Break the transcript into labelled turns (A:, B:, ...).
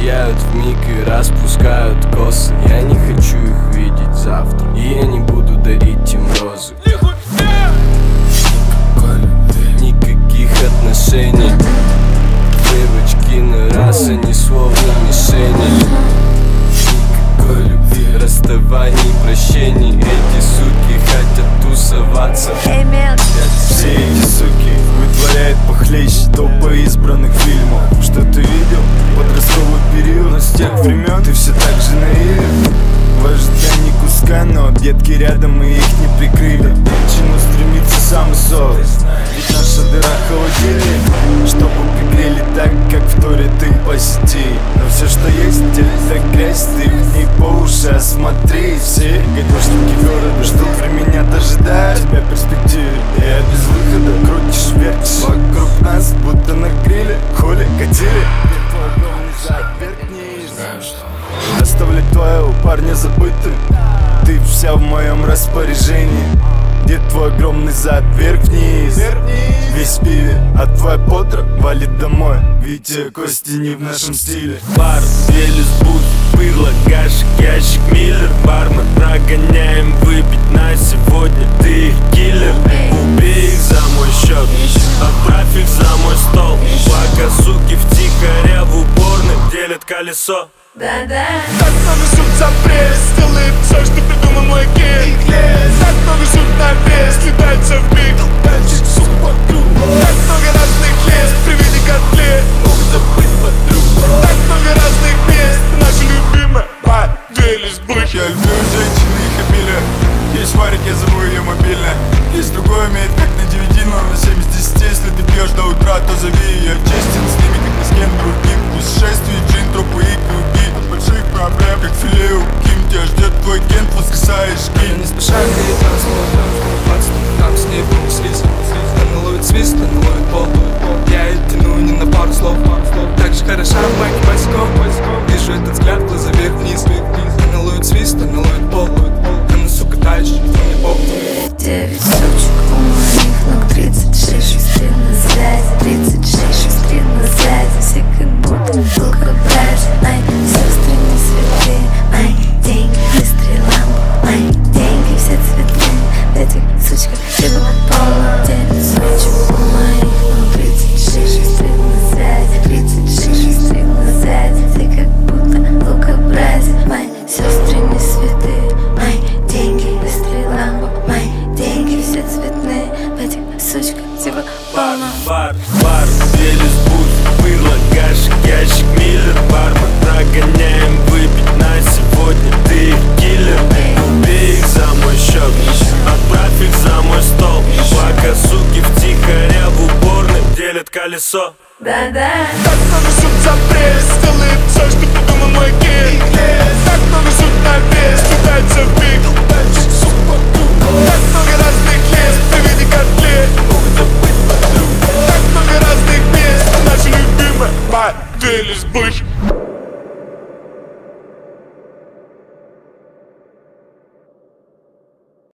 A: сияют вмиг и распускают косы. Я не хочу их видеть завтра, и я не буду дарить им розы. Никаких отношений, девочки на раз, они словно мишени. Никакой любви, расставаний, прощений. Эти суки хотят тусоваться.
B: Все эти суки вытворяют похлеще топа избранных фильмов. Что ты видел? Подростковый период, но с тех времен ты все так же наивен. В ожидании куска, но детки рядом и их не прикрыли. К чему стремится самый сок? Ведь наша дыра холодильник, чтобы пригрели так, как в Торе ты посети. Но все, что есть, это грязь, ты в ней по уши осмотри. Все гадюшники города ждут времени, дожидая тебя в перспективе. Я без выхода, крутишь, вертишь вокруг нас, будто на гриле. Хули, катили, оставлять твоего парня забытым. Ты вся в моем распоряжении. Где твой огромный зад, вверх-вниз, весь в пиве, а твоя подра валит домой. Витя, Кости не в нашем стиле.
A: Бар, Велес, бухи, пырло, гашек, ящик, миллер. Бармен, прогоняем выпить на сегодня. Ты их киллер, убей их за мой счет, отправь их за мой стол. Пока суки втихаря в уборной делят колесо.
C: Да-да.
D: Так много шут за пресс, делает все, что придумал мой гей. Так много шут на вес, летается в миг. Дальше сук по кругу. Так много разных лес, при виде котлет могут забыть подругу. Так много разных мест, наша любимая поделись бухи.
B: Я люблю женщины и их обилие. Есть варик, я зову ее мобильно. Есть другой, имеет как на 9, но на 7 из 10. Если ты пьешь до утра, то зови ее. Честен с ними, как ни с кем другим. Путешествий, джин, тропы и круги. От больших проблем, как филе у Ким. Тебя ждет твой кент, воскресаешь ким.
A: Не спеша греет танцпол, там с ней понеслись. Она ловит свист, она ловит пол. Я ее тяну не на пару слов. Так же хороша в майке босиком. Вижу этот взгляд, глаза вверх-вниз. Она ловит свист, она ловит пол. Она, сука, дальше, мне пол.
C: 9 сучек у моих ног, 36 шустрин на сзади, 36 шустрин на сзади. Все как будто лукобразие. Мои сестры не святые, мои деньги быстрые лампы, мои деньги все цветные. В этих сучках типа полно. 9 сучек у моих ног, 36 шустрин на сзади, 36 шустрин на сзади. Все как будто лукобразие. Мои сестры не святые, мои деньги быстрые лампы, мои деньги все цветные. В этих сучках типа полно.
A: Бар, Велес, бухи, пырло, гашек, ящик, миллер. Бармен, прогоняем выпить на сегодня. Ты их киллер, убей их за мой счет, отправь их за мой стол. Пока суки втихаря в уборной делят колесо.
C: Да-да.
D: Так много шут за пресс, делает все, что придумал мой гей. Так много шут на вес,